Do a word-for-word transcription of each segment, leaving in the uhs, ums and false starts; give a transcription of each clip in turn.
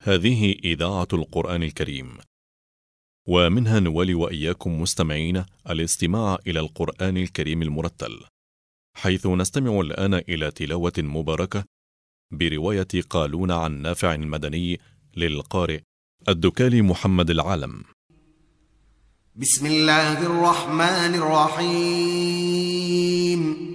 هذه إذاعة القرآن الكريم، ومنها نولي وإياكم مستمعين الاستماع إلى القرآن الكريم المرتل، حيث نستمع الآن إلى تلاوة مباركة برواية قالون عن نافع المدني للقارئ الدكالي محمد العالم. بسم الله الرحمن الرحيم.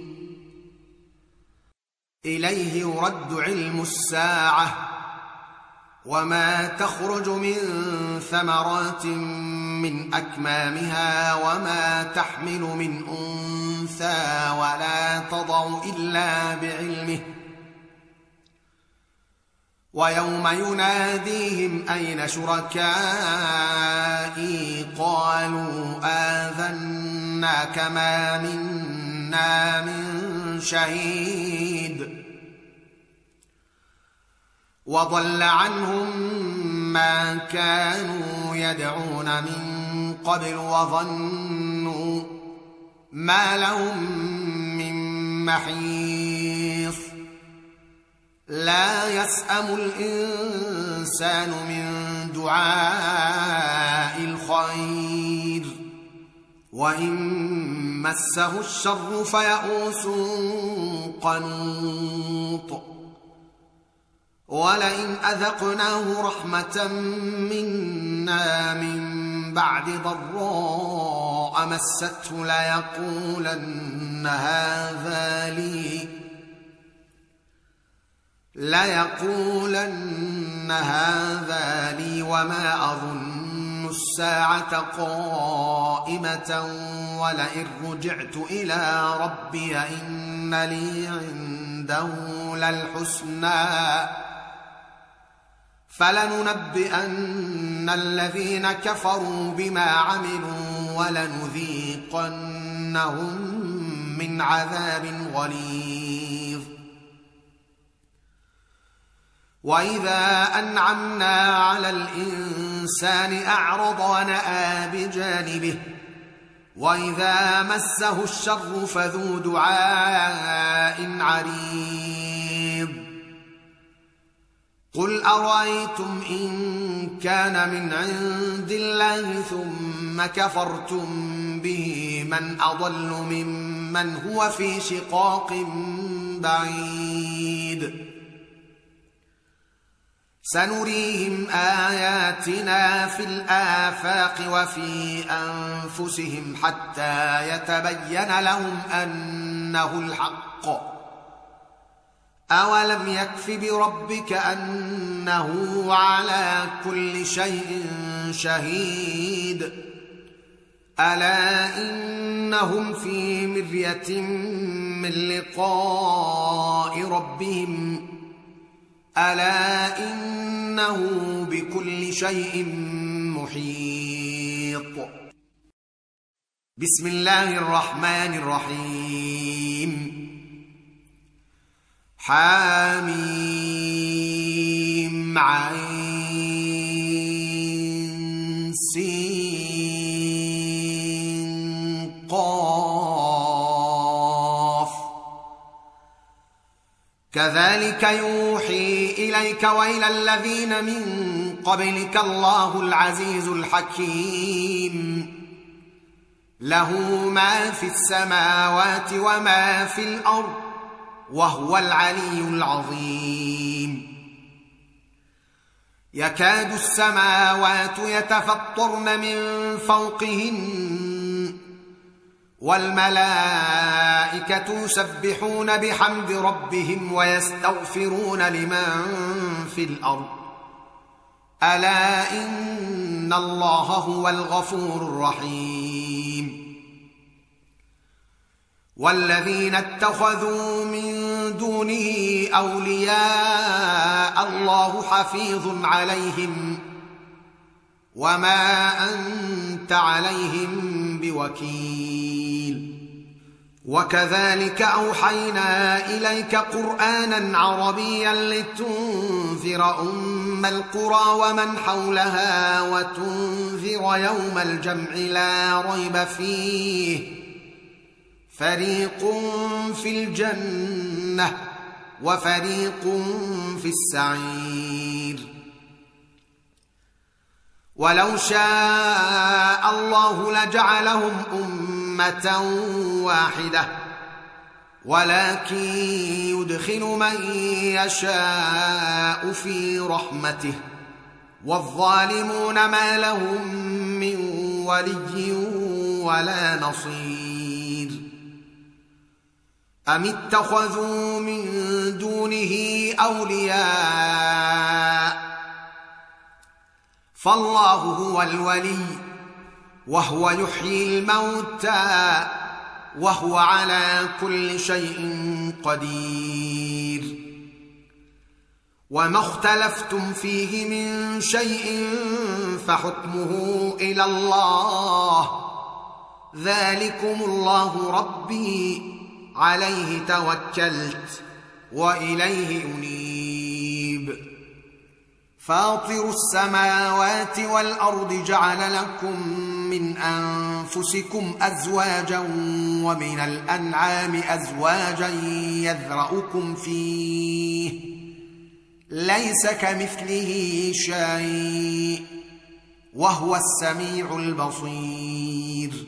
إليه يرد علم الساعة وما تخرج من ثمرات من أكمامها وما تحمل من أنثى ولا تضع إلا بعلمه، ويوم يناديهم أين شركائي قالوا آذناك ما منا من شهيد، وضل عنهم ما كانوا يدعون من قبل وظنوا ما لهم من محيص. لا يسأم الإنسان من دعاء الخير وإن مسه الشر فيئوس قنوط. ولئن أذقناه رحمة منا من بعد ضراء مسته ليقولن هذا لي ليقولن هذا لي وما أظن الساعة قائمة ولئن رجعت إلى ربي إن لي عنده للحسنى فلننبئن الذين كفروا بما عملوا ولنذيقنهم من عذاب غليظ. وإذا أنعمنا على الإنسان أعرض ونأى بجانبه وإذا مسه الشر فذو دعاء عريض. قل أرأيتم إن كان من عند الله ثم كفرتم به من أضل ممن هو في شقاق بعيد. سنريهم آياتنا في الآفاق وفي أنفسهم حتى يتبين لهم أنه الحق. أولم يكف بربك أنه على كل شيء شهيد. ألا إنهم في مرية من لقاء ربهم ألا إنه بكل شيء محيط. بسم الله الرحمن الرحيم. حاميم عين سين قاف. كذلك يوحي إليك وإلى الذين من قبلك الله العزيز الحكيم. له ما في السماوات وما في الأرض وهو العلي العظيم. يكاد السماوات يتفطرن من فوقهن والملائكة يسبحون بحمد ربهم ويستغفرون لمن في الأرض ألا إن الله هو الغفور الرحيم. والذين اتخذوا من دونه أولياء الله حفيظ عليهم وما أنت عليهم بوكيل. وكذلك أوحينا إليك قرآنا عربيا لتنذر أم القرى ومن حولها وتنذر يوم الجمع لا ريب فيه فريق في الجنة وفريق في السعير. ولو شاء الله لجعلهم أمة واحدة ولكن يدخل من يشاء في رحمته والظالمون ما لهم من ولي ولا نصير. أم اتخذوا من دونه أولياء فالله هو الولي وهو يحيي الموتى وهو على كل شيء قدير. وما اختلفتم فيه من شيء فحكمه إلى الله ذلكم الله ربي عليه توكلت وإليه أنيب. فاطر السماوات والأرض جعل لكم من أنفسكم أزواجا ومن الأنعام أزواجا يذرأكم فيه ليس كمثله شيء وهو السميع البصير.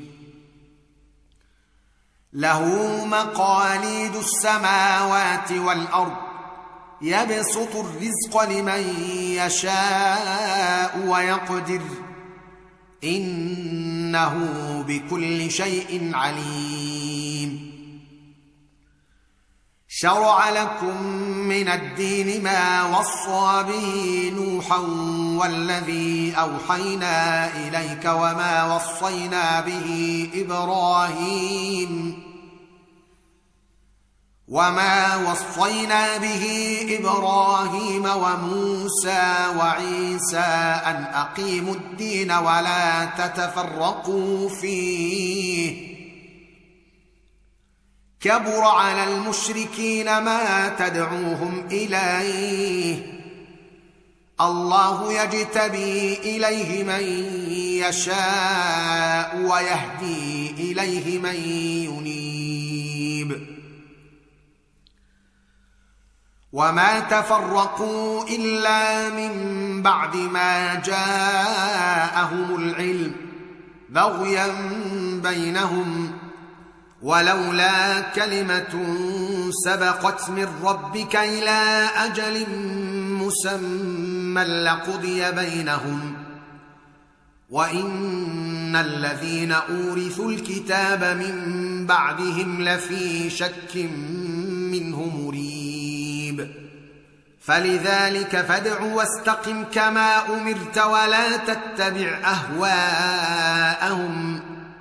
له مقاليد السماوات والأرض يبسط الرزق لمن يشاء ويقدر إنه بكل شيء عليم. شرع لكم من الدين ما وصى به نوحا والذي أوحينا إليك وما وصينا به إبراهيم وما وصينا به إبراهيم وموسى وعيسى أن أقيموا الدين ولا تتفرقوا فيه كبر على المشركين ما تدعوهم إليه الله يجتبي إليه من يشاء ويهدي إليه من ينيب. وما تفرقوا إلا من بعد ما جاءهم العلم بغيا بينهم ولولا كلمة سبقت من ربك إلى أجل مسمى لقضي بينهم وإن الذين أورثوا الكتاب من بعدهم لفي شك منه مريب. فلذلك فادع واستقم كما أمرت ولا تتبع أهواءهم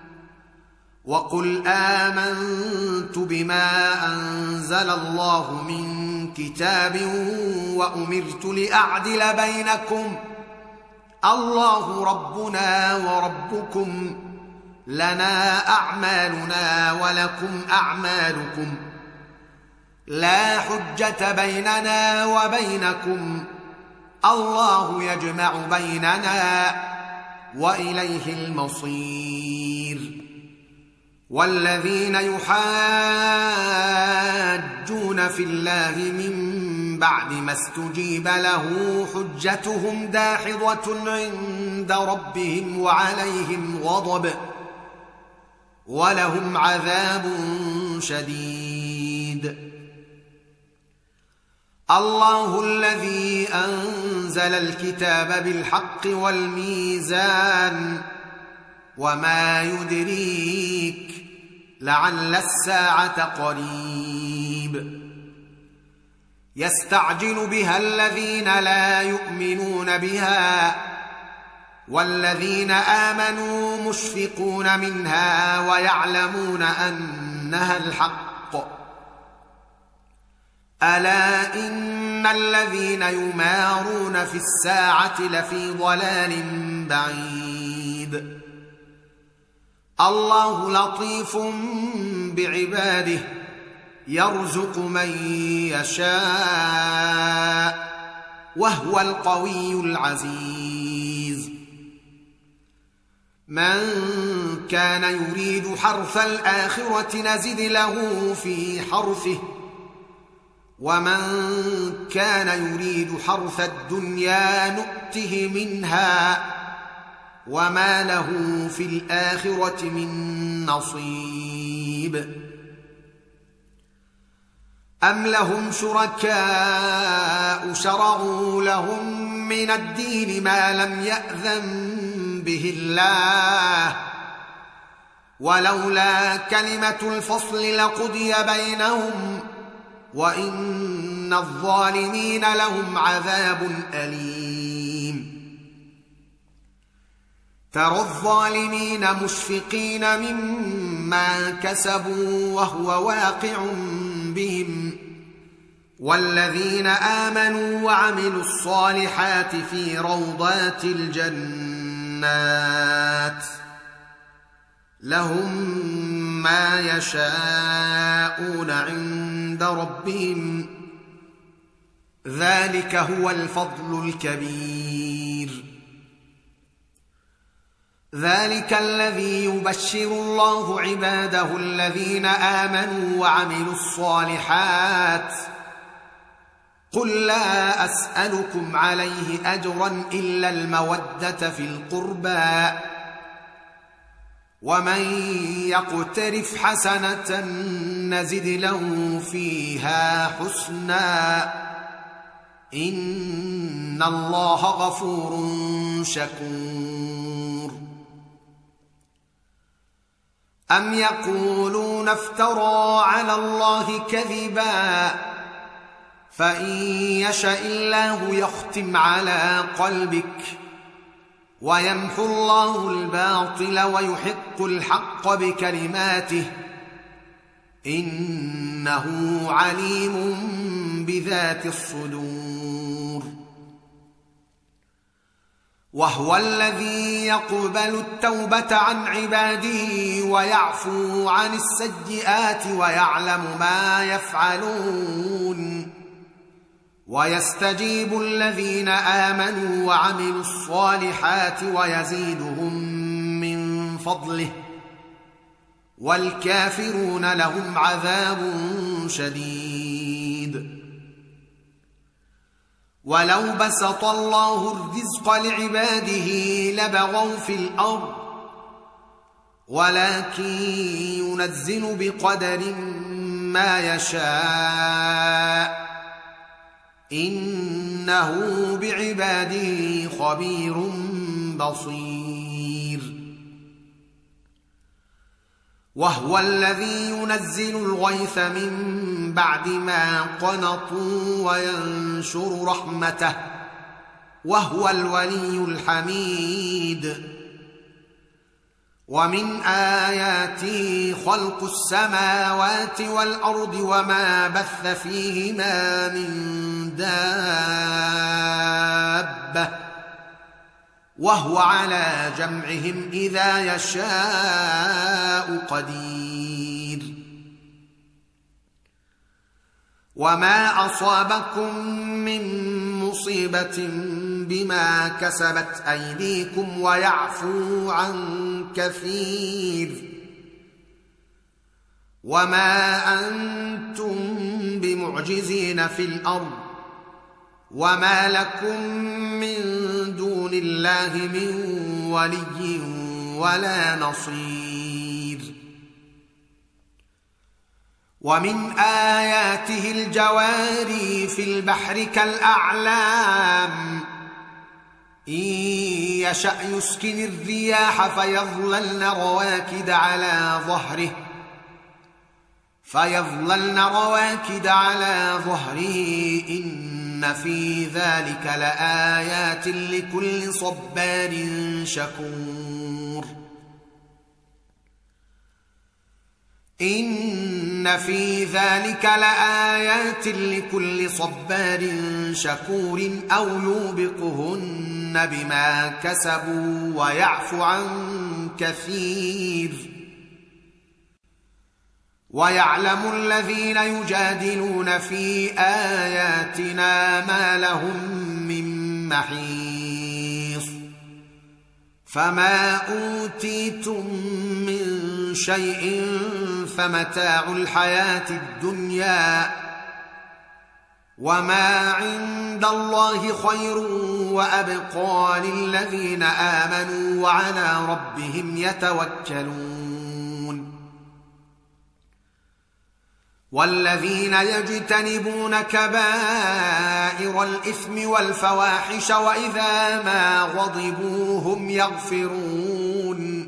وقل آمنت بما أنزل الله من كتاب وأمرت لأعدل بينكم الله ربنا وربكم لنا أعمالنا ولكم أعمالكم لا حجة بيننا وبينكم الله يجمع بيننا وإليه المصير. والذين يحاجون في الله من بعد ما استجيب له حجتهم داحضة عند ربهم وعليهم غضب ولهم عذاب شديد. الله الذي أنزل الكتاب بالحق والميزان وما يدريك لعل الساعة قريب. يستعجل بها الذين لا يؤمنون بها والذين آمنوا مشفقون منها ويعلمون أنها الحق. ألا إن الذين يمارون في الساعة لفي ضلال بعيد. الله لطيف بعباده يرزق من يشاء وهو القوي العزيز. من كان يريد حرث الآخرة نزد له في حرثه ومن كان يريد حرث الدنيا نؤته منها وما له في الآخرة من نصيب. أم لهم شركاء شرعوا لهم من الدين ما لم يأذن به الله، ولولا كلمة الفصل لقضي بينهم، وإن الظالمين لهم عذاب أليم. ترى الظالمين مشفقين مما كسبوا وهو واقع بهم، والذين آمنوا وعملوا الصالحات في روضات الجنات لهم ما يشاءون عند ربهم، ذلك هو الفضل الكبير. ذلك الذي يبشر الله عباده الذين آمنوا وعملوا الصالحات. قل لا أسألكم عليه أجرا إلا المودة في القربى، ومن يقترف حسنة نزد له فيها حسنا، إن الله غفور شكور. أم يقولون افترى على الله كذبا، فإن يشأ الله يختم على قلبك، ويمحو الله الباطل ويحق الحق بكلماته، إنه عليم بذات الصدور. وهو الذي يقبل التوبة عن عباده ويعفو عن السيئات ويعلم ما يفعلون، ويستجيب الذين آمنوا وعملوا الصالحات ويزيدهم من فضله، والكافرون لهم عذاب شديد. ولو بسط الله الرزق لعباده لبغوا في الأرض، ولكن ينزل بقدر ما يشاء، إنه بعباده خبير بصير. وهو الذي ينزل الغيث من بعد ما قنطوا وينشر رحمته، وهو الولي الحميد. ومن آياته خلق السماوات والأرض وما بث فيهما من دابة، وهو على جمعهم إذا يشاء قدير. وما أصابكم من مصيبة بما كسبت أيديكم ويعفو عن كثير، وما أنتم بمعجزين في الأرض، وما لكم من دون الله من ولي ولا نصير. ومن آياته الجواري في البحر كالأعلام، إن يشأ يسكن الرياح فيظللن رواكد على ظهره فيظللن رواكد على ظهره إن في ذلك لآيات لكل صبار شكور. إن في ذلك لآيات لكل صبار شكور أو يوبقهن بما كسبوا ويعفو عن كثير. ويعلم الذين يجادلون في آياتنا ما لهم من محيص. فما أوتيتم من شيء فمتاع الحياة الدنيا، وما عند الله خير وأبقى للذين آمنوا وعلى ربهم يتوكلون والذين يجتنبون كبائر الإثم والفواحش وإذا ما غضبوا هم يغفرون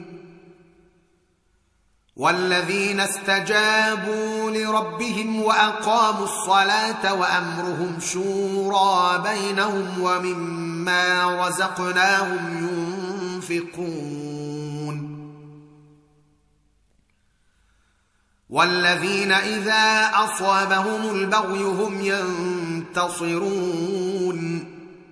والذين استجابوا لربهم وأقاموا الصلاة وأمرهم شورى بينهم ومما رزقناهم ينفقون والذين إذا أصابهم البغي هم ينتصرون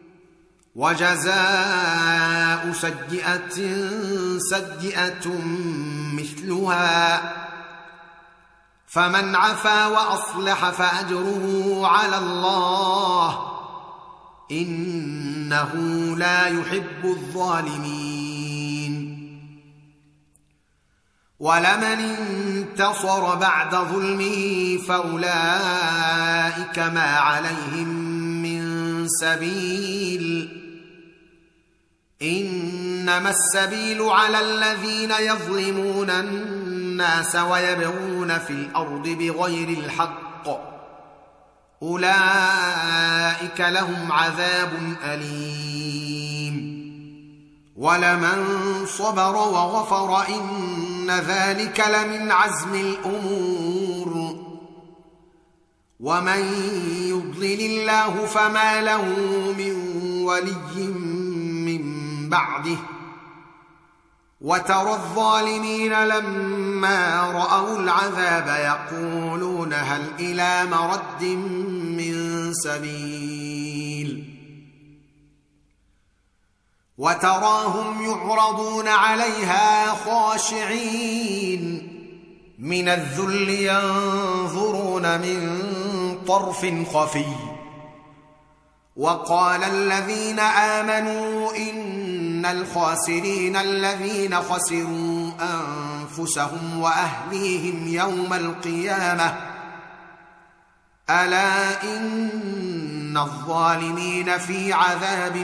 وجزاء سيئة سيئة مثلها فمن عفا وأصلح فأجره على الله إنه لا يحب الظالمين ولمن انتصر بعد ظلمه فأولئك ما عليهم من سبيل إنما السبيل على الذين يظلمون الناس ويبغون في الأرض بغير الحق أولئك لهم عذاب أليم ولمن صبر وغفر إن ذلك لمن عزم الأمور ومن يضلل الله فما له من ولي من بعده وترى الظالمين لما رأوا العذاب يقولون هل إلى مرد من سبيل وتراهم يعرضون عليها خاشعين من الذل ينظرون من طرف خفي وقال الذين آمنوا إن الخاسرين الذين خسروا أنفسهم وأهليهم يوم القيامة ألا إن الظالمين في عذاب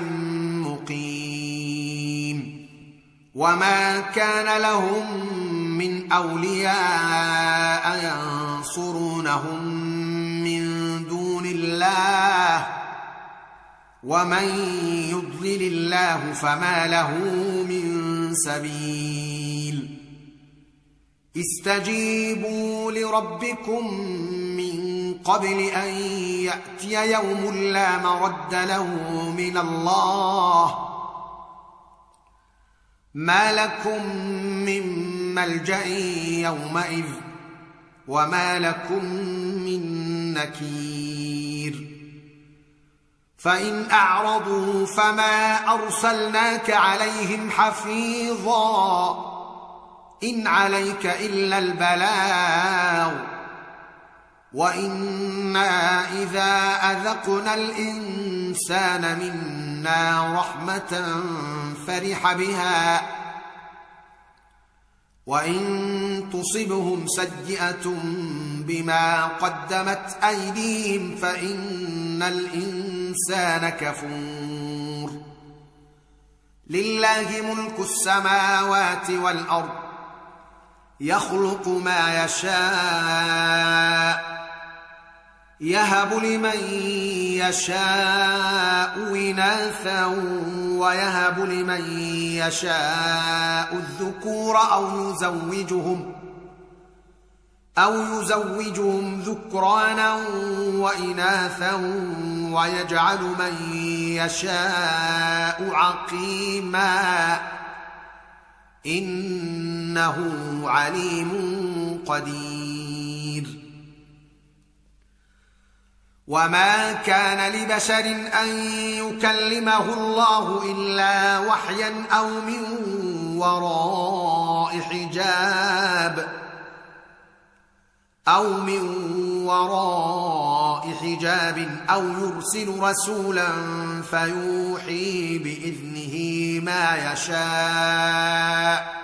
مقيم وما كان لهم من أولياء ينصرونهم من دون الله ومن يضلل الله فما له من سبيل استجيبوا لربكم من قبل أن يأتي يوم لا مرد له من الله ما لكم من ملجأ يومئذ وما لكم من نكير فإن أعرضوا فما أرسلناك عليهم حفيظا إن عليك إلا البلاغ وإنا إذا أذقنا الإنسان منا رحمة فرح بها وإن تصبهم سيئة بما قدمت أيديهم فإن الإنسان كفور لله ملك السماوات والأرض يخلق ما يشاء يهب لمن يشاء إناثا ويهب لمن يشاء الذكور أو يزوجهم أو يزوجهم ذكرانا وإناثا ويجعل من يشاء عقيما إنه عليم قدير وما كان لبشر أن يكلمه الله إلا وحيا أو من وراء حجاب أو من وراء حجاب أو يرسل رسولا فيوحي بإذنه ما يشاء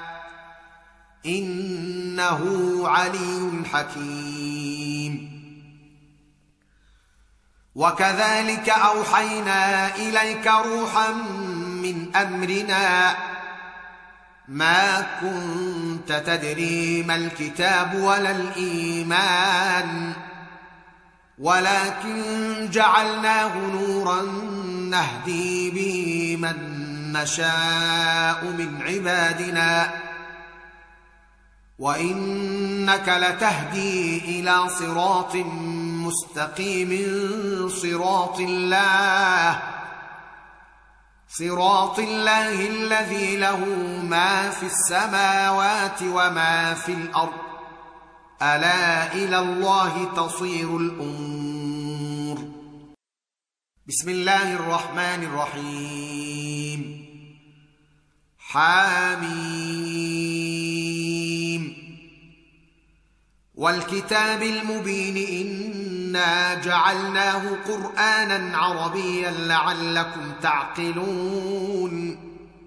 إنه علي حكيم وكذلك أوحينا إليك روحا من أمرنا ما كنت تدري ما الكتاب ولا الإيمان ولكن جعلناه نورا نهدي به من نشاء من عبادنا وإنك لتهدي إلى صراط مستقيم صراط الله صراط الله الذي له ما في السماوات وما في الأرض ألا إلى الله تصير الأمور. بسم الله الرحمن الرحيم. حميم. والكتاب المبين إنا جعلناه قرآنا عربيا لعلكم تعقلون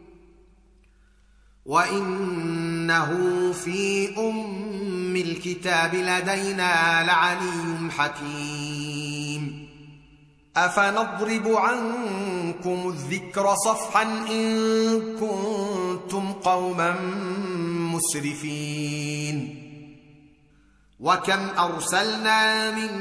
وإنه في أم الكتاب لدينا لعلي حكيم. أفنضرب عنكم الذكر صفحا إن كنتم قوما مسرفين وكم أرسلنا من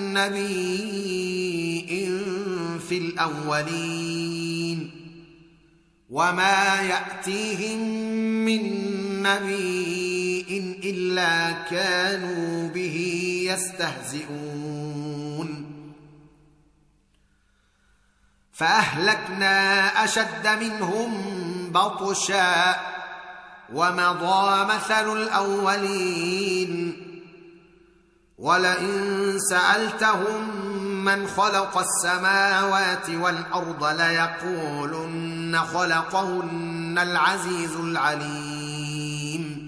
نبي في الأولين وما يأتيهم من نبي إلا كانوا به يستهزئون فأهلكنا أشد منهم بطشا ومضى مثل الأولين ولئن سألتهم من خلق السماوات والأرض ليقولن خلقهن العزيز العليم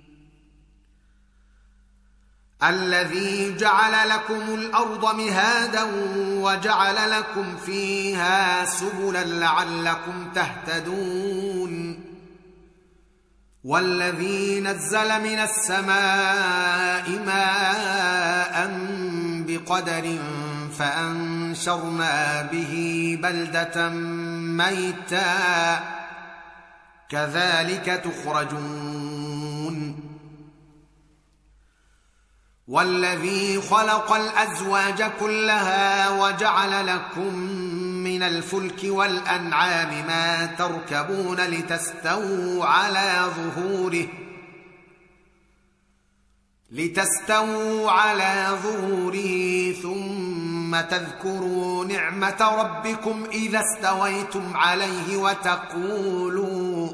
الذي جعل لكم الأرض مهادا وجعل لكم فيها سبلا لعلكم تهتدون والذي نزل من السماء ماء بقدر فأنشرنا به بلدة ميتا كذلك تخرجون والذي خلق الأزواج كلها وجعل لكم من الفلك والأنعام ما تركبون لتستووا على ظهوره لتستووا على ظهوره ثم تذكروا نعمة ربكم إذا استويتم عليه وتقولوا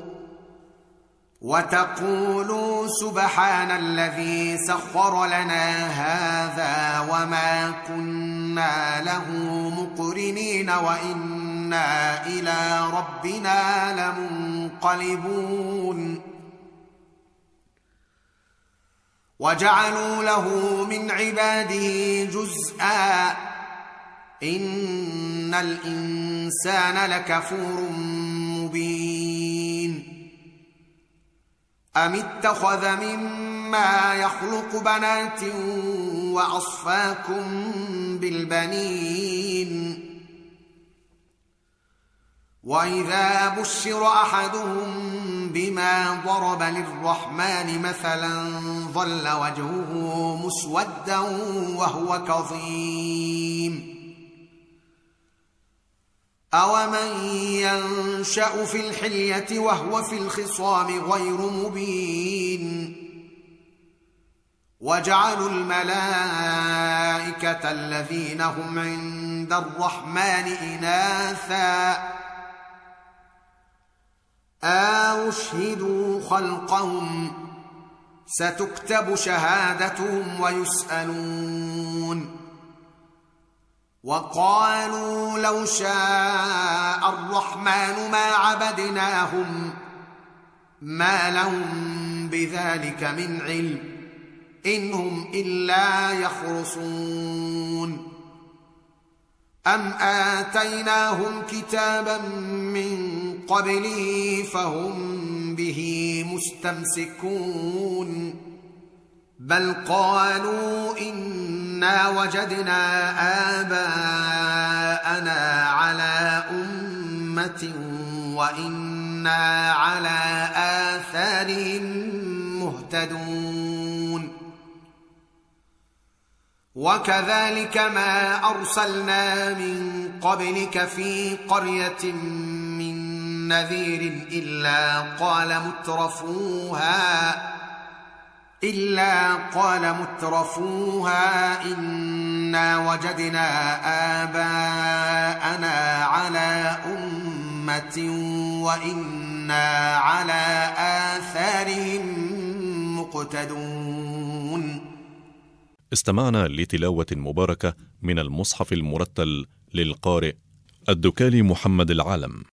وتقولوا سبحان الذي سخر لنا هذا وما كنا له مقرنين وإنا إلى ربنا لمنقلبون وجعلوا له من عباده جزءا إن الإنسان لكفور مبين أم اتخذ مما يخلق بنات وأصفاكم بالبنين وإذا بشر أحدهم بما ضرب للرحمن مثلا ظل وجهه مسودا وهو كظيم أومن ينشأ في الحلية وهو في الخصام غير مبين وجعلوا الملائكة الذين هم عند الرحمن إناثا أشهدوا خلقهم ستكتب شهادتهم ويسألون وقالوا لو شاء الرحمن ما عبدناهم ما لهم بذلك من علم إن هم إلا يخرصون أم آتيناهم كتابا من قبله فهم به مستمسكون بل قالوا إن إنا وجدنا آباءنا على أمة وإنا على آثارهم مهتدون وكذلك ما أرسلنا من قبلك في قرية من نذير إلا قال مترفوها إلا قال مترفوها إنا وجدنا آباءنا على أمة وإنا على آثارهم مقتدون. استمعنا لتلاوة مباركة من المصحف المرتل للقارئ الدكالي محمد العالم.